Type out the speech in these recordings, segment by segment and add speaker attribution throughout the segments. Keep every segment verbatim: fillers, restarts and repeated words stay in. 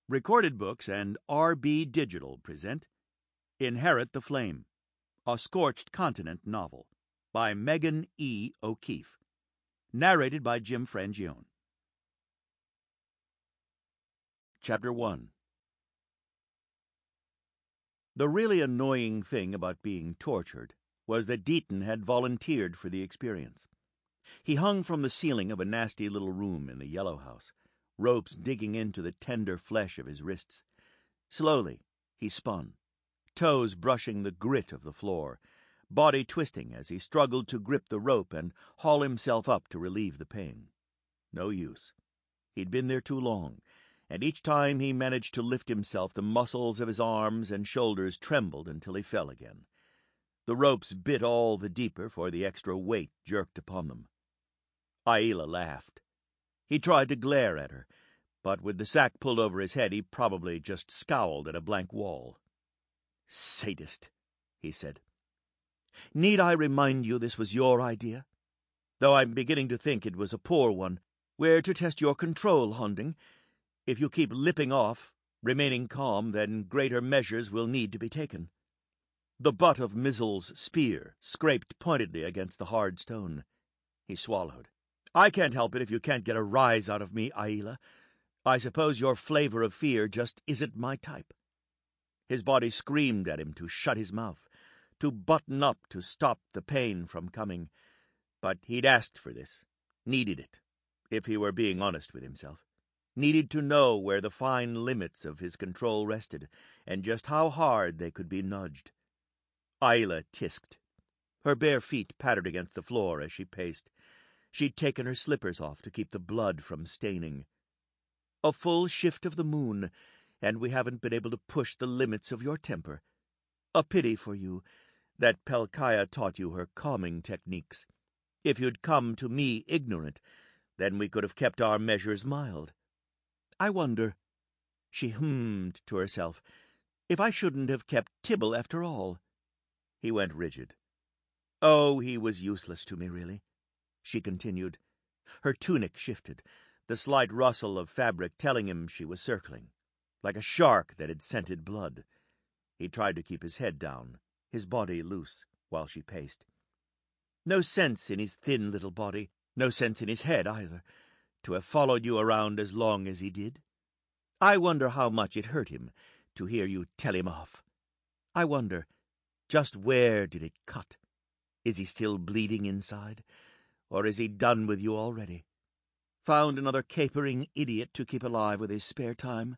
Speaker 1: Recorded Books and R B Digital present Inherit the Flame, a Scorched Continent novel by Megan E. O'Keefe. Narrated by Jim Frangione. Chapter one. The really annoying thing about being tortured was that Deaton had volunteered for the experience. He hung from the ceiling of a nasty little room in the Yellow House, ropes digging into the tender flesh of his wrists. Slowly, he spun, toes brushing the grit of the floor, body twisting as he struggled to grip the rope and haul himself up to relieve the pain. No use. He'd been there too long, and each time he managed to lift himself, the muscles of his arms and shoulders trembled until he fell again. The ropes bit all the deeper for the extra weight jerked upon them. Aila laughed. He tried to glare at her, but with the sack pulled over his head, he probably just scowled at a blank wall. "Sadist," he said. "Need I remind you this was your idea? Though I'm beginning to think it was a poor one. We're to test your control, Hunding. If you keep lipping off, remaining calm, then greater measures will need to be taken." The butt of Mizzle's spear scraped pointedly against the hard stone. He swallowed. "I can't help it if you can't get a rise out of me, Aila. I suppose your flavor of fear just isn't my type." His body screamed at him to shut his mouth, to button up to stop the pain from coming. But he'd asked for this, needed it, if he were being honest with himself. Needed to know where the fine limits of his control rested, and just how hard they could be nudged. Aila tisked. Her bare feet pattered against the floor as she paced. She'd taken her slippers off to keep the blood from staining. "A full shift of the moon, and we haven't been able to push the limits of your temper. A pity for you that Pelkaya taught you her calming techniques. If you'd come to me ignorant, then we could have kept our measures mild. I wonder," she hummed to herself, "if I shouldn't have kept Tibble after all." He went rigid. "Oh, he was useless to me, really," she continued. Her tunic shifted, the slight rustle of fabric telling him she was circling, like a shark that had scented blood. He tried to keep his head down, his body loose, while she paced. No sense in his thin little body, no sense in his head either, to have followed you around as long as he did. I wonder how much it hurt him to hear you tell him off. I wonder, just where did it cut? Is he still bleeding inside? Or is he done with you already? Found another capering idiot to keep alive with his spare time?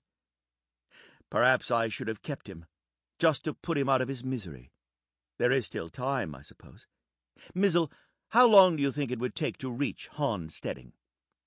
Speaker 1: Perhaps I should have kept him, just to put him out of his misery. There is still time, I suppose. Mizzle, how long do you think it would take to reach Hon Stedding?"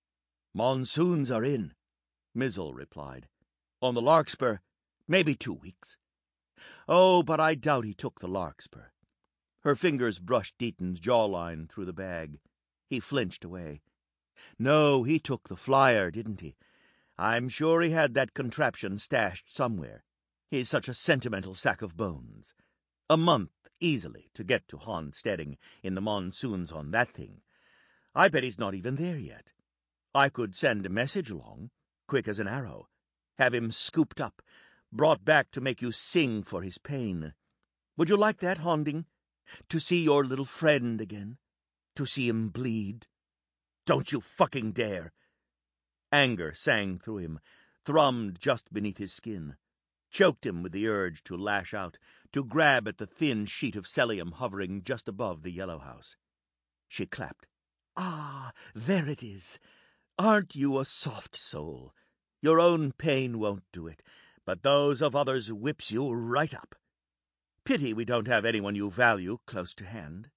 Speaker 1: "Monsoons are in," Mizzle replied. "On the Larkspur, maybe two weeks." "Oh, but I doubt he took the Larkspur." Her fingers brushed Deaton's jawline through the bag. He flinched away. "No, he took the flyer, didn't he? I'm sure he had that contraption stashed somewhere. He's such a sentimental sack of bones. A month, easily, to get to Hon Stedding in the monsoons on that thing. I bet he's not even there yet. I could send a message along, quick as an arrow, have him scooped up, brought back to make you sing for his pain. Would you like that, Honding? To see your little friend again? To see him bleed? Don't you fucking dare!" Anger sang through him, thrummed just beneath his skin, choked him with the urge to lash out, to grab at the thin sheet of celium hovering just above the Yellow House. She clapped. "Ah, there it is. Aren't you a soft soul? Your own pain won't do it, but those of others whips you right up. Pity we don't have anyone you value close to hand.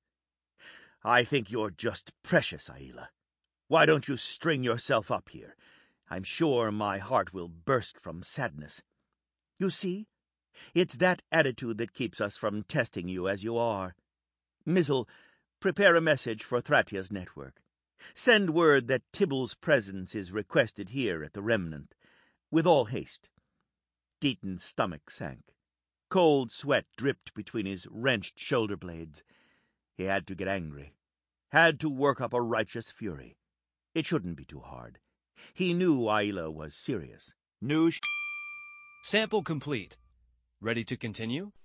Speaker 1: I think you're just precious, Aila. Why don't you string yourself up here? I'm sure my heart will burst from sadness. You see, it's that attitude that keeps us from testing you as you are. Mizzle, prepare a message for Thratia's network. Send word that Tibble's presence is requested here at the Remnant, with all haste." Deaton's stomach sank. Cold sweat dripped between his wrenched shoulder blades. He had to get angry, had to work up a righteous fury. It shouldn't be too hard. He knew Aila was serious, knew she
Speaker 2: Sample complete. Ready to continue?